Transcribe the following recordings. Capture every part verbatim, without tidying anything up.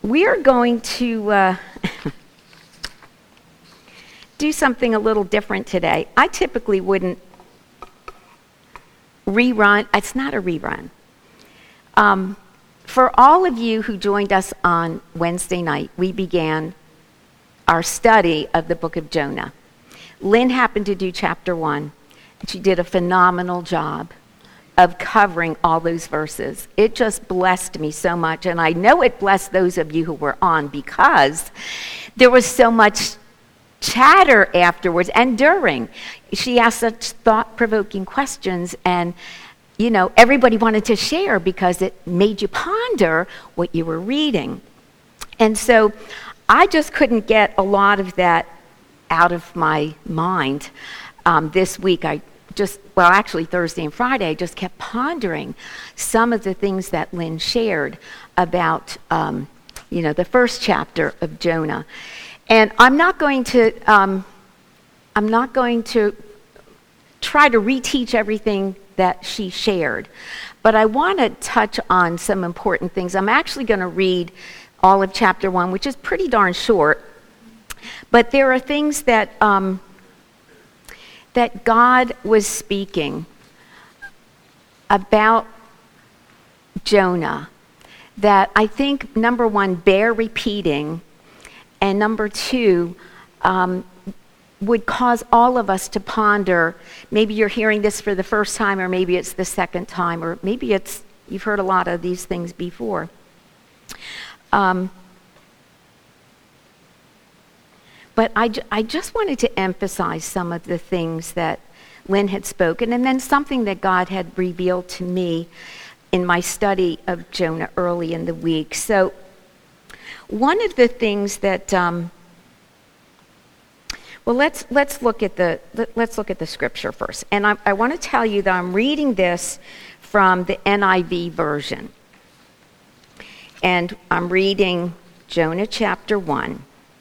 We are going to uh, do something a little different today. I typically wouldn't rerun. It's not a rerun. Um, for all of you who joined us on Wednesday night, we began our study of the book of Jonah. Lynn happened to do chapter one, and she did a phenomenal job of covering all those verses. It just blessed me so much, and I know it blessed those of you who were on because there was so much chatter afterwards and during. She asked such thought-provoking questions, and you know, everybody wanted to share because it made you ponder what you were reading. And so I just couldn't get a lot of that out of my mind um, this week. I just, well, actually Thursday and Friday, I just kept pondering some of the things that Lynn shared about, um, you know, the first chapter of Jonah. And I'm not going to, um, I'm not going to try to reteach everything that she shared, but I want to touch on some important things. I'm actually going to read all of chapter one, which is pretty darn short, but there are things that um, that God was speaking about Jonah that I think, number one, bear repeating, and number two, um, would cause all of us to ponder. Maybe you're hearing this for the first time, or maybe it's the second time, or maybe it's you've heard a lot of these things before. Um, But I, ju- I just wanted to emphasize some of the things that Lynn had spoken, and then something that God had revealed to me in my study of Jonah early in the week. So one of the things that, um, well, let's let's look at the let, let's look at the scripture first. And I, I want to tell you that I'm reading this from the N I V version, and I'm reading Jonah chapter one.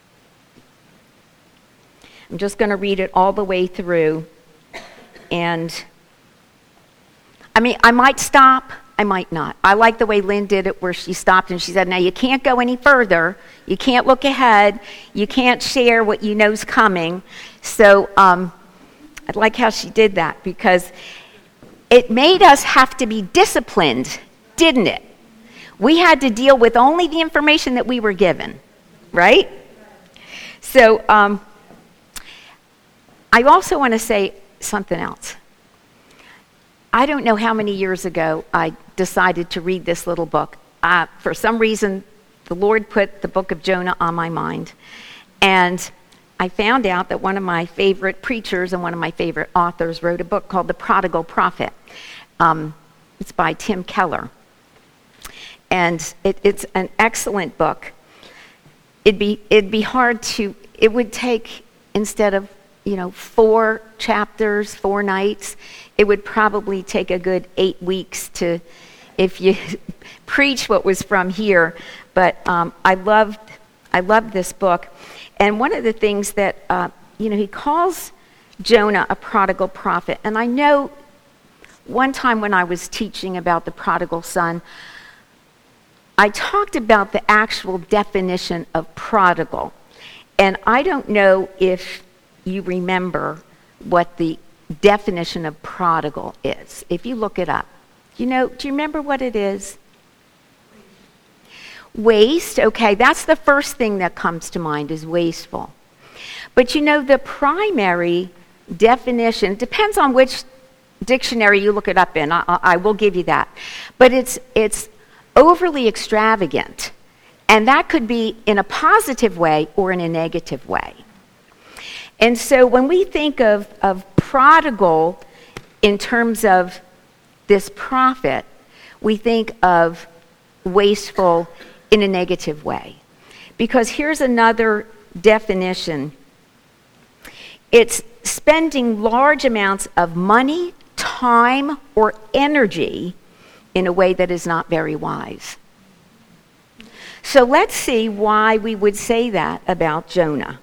I'm just going to read it all the way through, and I mean, I might stop, I might not. I like the way Lynn did it where she stopped and she said, now you can't go any further, you can't look ahead, you can't share what you know's coming. So um, I like how she did that because it made us have to be disciplined, didn't it? We had to deal with only the information that we were given, right? So, um, I also want to say something else. I don't know how many years ago I decided to read this little book. Uh, for some reason, the Lord put the book of Jonah on my mind. And I found out that one of my favorite preachers and one of my favorite authors wrote a book called The Prodigal Prophet. Um, it's by Tim Keller. And it, it's an excellent book. It'd be, it'd be hard to, it would take, instead of you know, four chapters, four nights, it would probably take a good eight weeks to, if you preach what was from here. But um, I loved, I loved this book. And one of the things that, uh, you know, he calls Jonah a prodigal prophet. And I know one time when I was teaching about the prodigal son, I talked about the actual definition of prodigal. And I don't know if you remember what the definition of prodigal is. If you look it up, you know, do you remember what it is? Waste, okay, that's the first thing that comes to mind is wasteful. But you know, the primary definition, depends on which dictionary you look it up in, I, I will give you that. But it's it's overly extravagant. And that could be in a positive way or in a negative way. And so when we think of, of prodigal in terms of this prophet, we think of wasteful in a negative way. Because here's another definition. It's spending large amounts of money, time, or energy in a way that is not very wise. So let's see why we would say that about Jonah.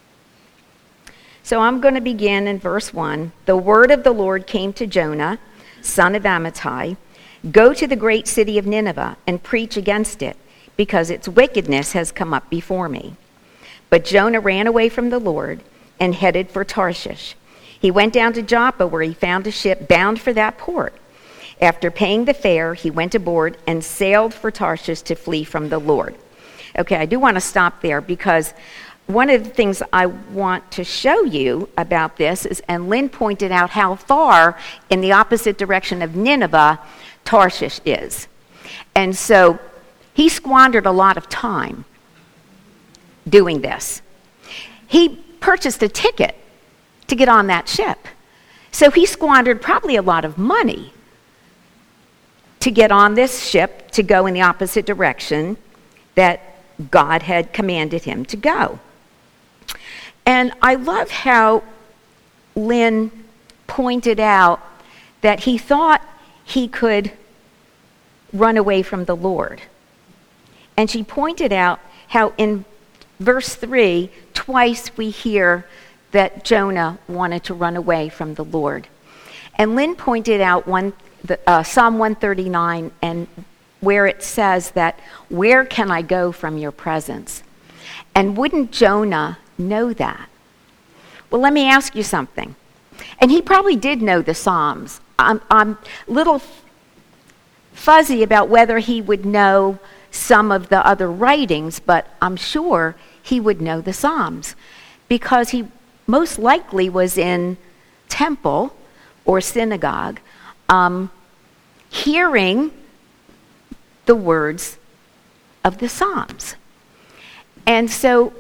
So I'm going to begin in verse one. The word of the Lord came to Jonah, son of Amittai. Go to the great city of Nineveh and preach against it, because its wickedness has come up before me." But Jonah ran away from the Lord and headed for Tarshish. He went down to Joppa, where he found a ship bound for that port. After paying the fare, he went aboard and sailed for Tarshish to flee from the Lord. Okay, I do want to stop there because one of the things I want to show you about this is, and Lynn pointed out how far in the opposite direction of Nineveh Tarshish is. And so he squandered a lot of time doing this. He purchased a ticket to get on that ship. So he squandered probably a lot of money to get on this ship to go in the opposite direction that God had commanded him to go. And I love how Lynn pointed out that he thought he could run away from the Lord. And she pointed out how in verse three, twice we hear that Jonah wanted to run away from the Lord. And Lynn pointed out one, the, uh, Psalm one thirty-nine, and where it says that, "Where can I go from your presence?" And wouldn't Jonah know that? Well, let me ask you something. And he probably did know the Psalms. I'm, I'm a little fuzzy about whether he would know some of the other writings, but I'm sure he would know the Psalms because he most likely was in temple or synagogue um, hearing the words of the Psalms. And so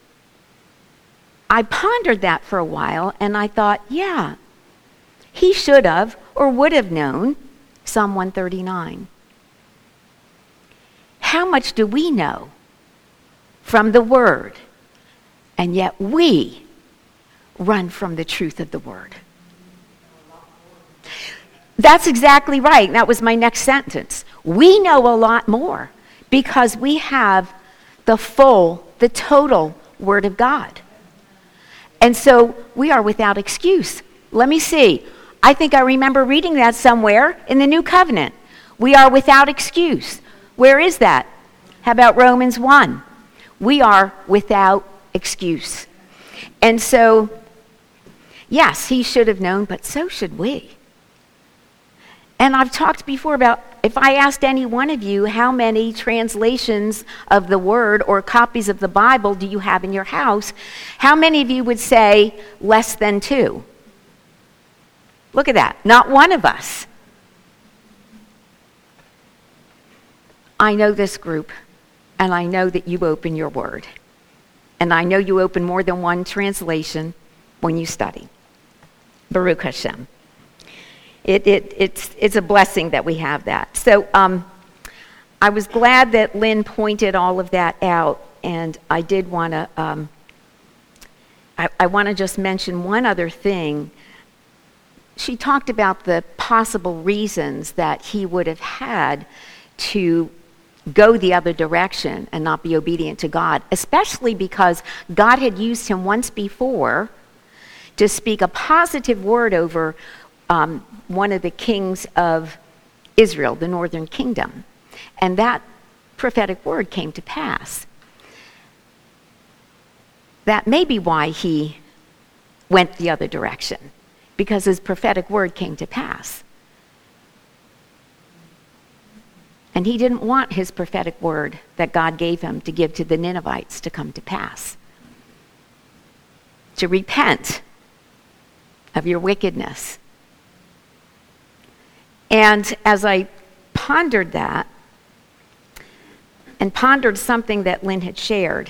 I pondered that for a while, and I thought, yeah, he should have or would have known Psalm one thirty-nine. How much do we know from the Word? And yet we run from the truth of the Word. That's exactly right. That was my next sentence. We know a lot more because we have the full, the total Word of God. And so we are without excuse. Let me see. I think I remember reading that somewhere in the New Covenant. We are without excuse. Where is that? How about Romans one? We are without excuse. And so, yes, he should have known, but so should we. And I've talked before about if I asked any one of you how many translations of the Word or copies of the Bible do you have in your house, how many of you would say less than two? Look at that. Not one of us. I know this group, and I know that you open your Word. And I know you open more than one translation when you study. Baruch Hashem. It, it, it's, it's a blessing that we have that. So um, I was glad that Lynn pointed all of that out, and I did want to, um, I, I want to just mention one other thing. She talked about the possible reasons that he would have had to go the other direction and not be obedient to God, especially because God had used him once before to speak a positive word over um, one of the kings of Israel, the northern kingdom. And that prophetic word came to pass. That may be why he went the other direction, because his prophetic word came to pass. And he didn't want his prophetic word that God gave him to give to the Ninevites to come to pass. To repent of your wickedness. And as I pondered that, and pondered something that Lynn had shared,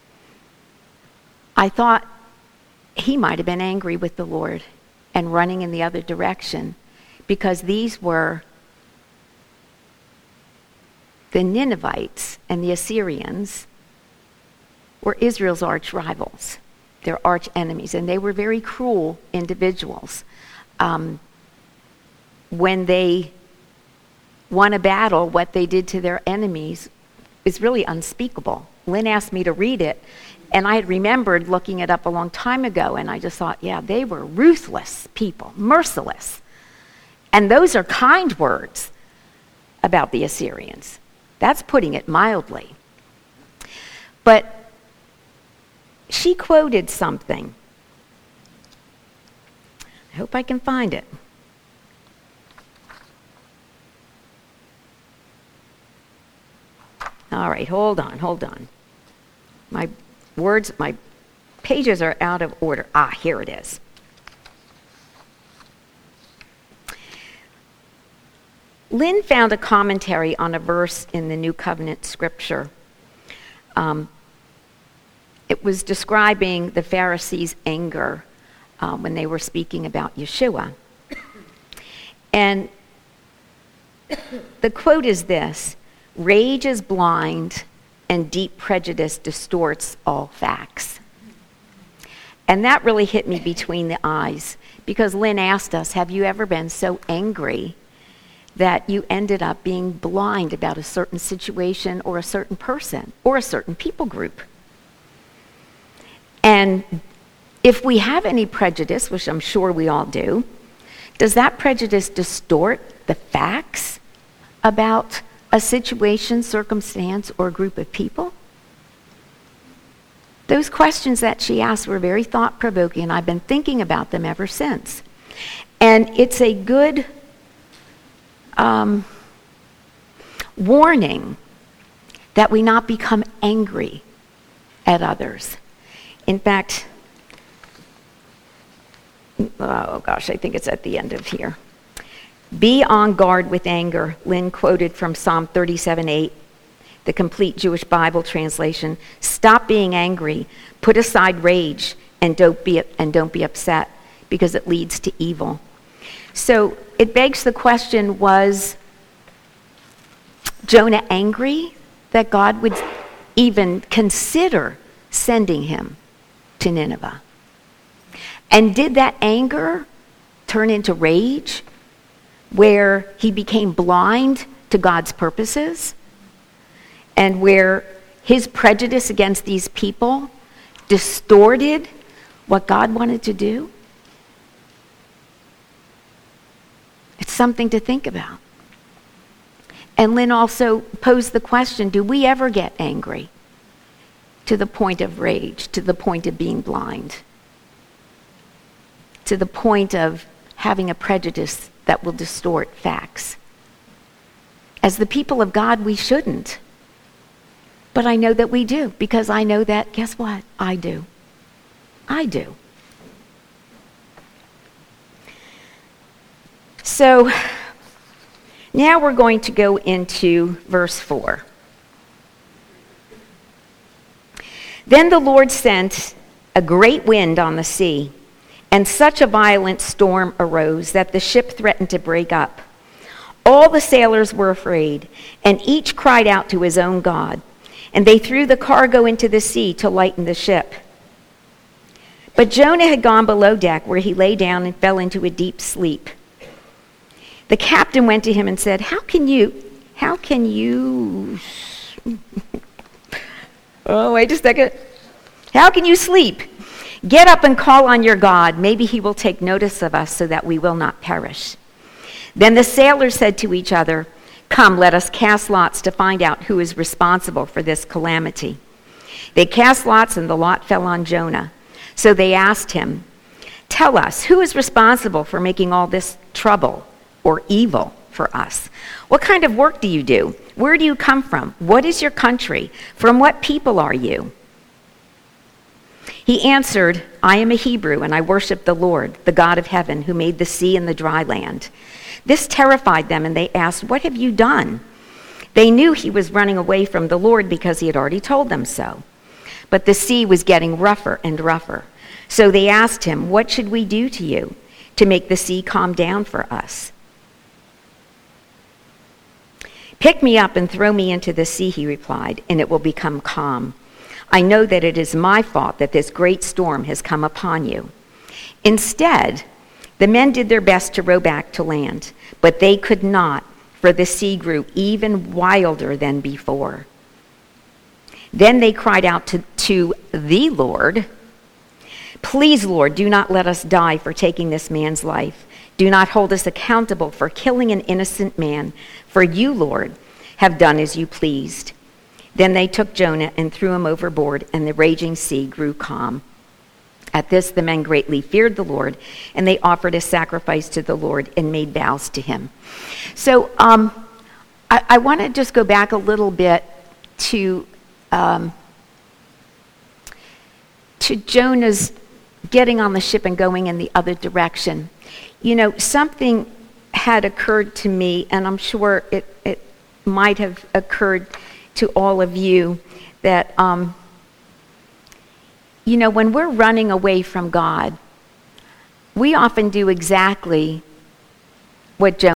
I thought he might have been angry with the Lord and running in the other direction, because these were the Ninevites and the Assyrians were Israel's arch rivals, their arch enemies, and they were very cruel individuals. Um, when they won a battle, what they did to their enemies is really unspeakable. Lynn asked me to read it, and I had remembered looking it up a long time ago, and I just thought, yeah, they were ruthless people, merciless. And those are kind words about the Assyrians. That's putting it mildly. But she quoted something. I hope I can find it. All right, hold on, hold on. My words, my pages are out of order. Ah, here it is. Lynn found a commentary on a verse in the New Covenant scripture. Um, it was describing the Pharisees' anger uh, when they were speaking about Yeshua. And the quote is this: "Rage is blind, and deep prejudice distorts all facts." And that really hit me between the eyes, because Lynn asked us, have you ever been so angry that you ended up being blind about a certain situation or a certain person or a certain people group? And if we have any prejudice, which I'm sure we all do, does that prejudice distort the facts about a situation, circumstance, or group of people? Those questions that she asked were very thought-provoking, and I've been thinking about them ever since. And it's a good um, warning that we not become angry at others. In fact, oh gosh, I think it's at the end of here. Be on guard with anger. Lynn quoted from Psalm thirty-seven eight, the complete Jewish Bible translation. Stop being angry, put aside rage, and don't be and don't be upset, because it leads to evil. So it begs the question, was Jonah angry that God would even consider sending him to Nineveh? And did that anger turn into rage, where he became blind to God's purposes, and where his prejudice against these people distorted what God wanted to do? It's something to think about. And Lynn also posed the question, do we ever get angry to the point of rage, to the point of being blind, to the point of having a prejudice that will distort facts? As the people of God, we shouldn't. But I know that we do, because I know that, guess what? I do. I do. So now we're going to go into verse four. Then the Lord sent a great wind on the sea, and such a violent storm arose that the ship threatened to break up. All the sailors were afraid, and each cried out to his own God. And they threw the cargo into the sea to lighten the ship. But Jonah had gone below deck, where he lay down and fell into a deep sleep. The captain went to him and said, How can you, how can you, oh, wait a second. How can you sleep? Get up and call on your God. Maybe he will take notice of us so that we will not perish. Then the sailors said to each other, Come, let us cast lots to find out who is responsible for this calamity. They cast lots, and the lot fell on Jonah. So they asked him, Tell us, who is responsible for making all this trouble or evil for us? What kind of work do you do? Where do you come from? What is your country? From what people are you? He answered, I am a Hebrew, and I worship the Lord, the God of heaven, who made the sea and the dry land. This terrified them, and they asked, What have you done? They knew he was running away from the Lord, because he had already told them so. But the sea was getting rougher and rougher. So they asked him, What should we do to you to make the sea calm down for us? Pick me up and throw me into the sea, he replied, and it will become calm. I know that it is my fault that this great storm has come upon you. Instead, the men did their best to row back to land, but they could not, for the sea grew even wilder than before. Then they cried out to, to the Lord, Please, Lord, do not let us die for taking this man's life. Do not hold us accountable for killing an innocent man, for you, Lord, have done as you pleased. Then they took Jonah and threw him overboard, and the raging sea grew calm. At this, the men greatly feared the Lord, and they offered a sacrifice to the Lord and made vows to him. So um, I, I want to just go back a little bit to um, to Jonah's getting on the ship and going in the other direction. You know, something had occurred to me, and I'm sure it, it might have occurred to all of you, that um, you know, when we're running away from God, we often do exactly what Jonah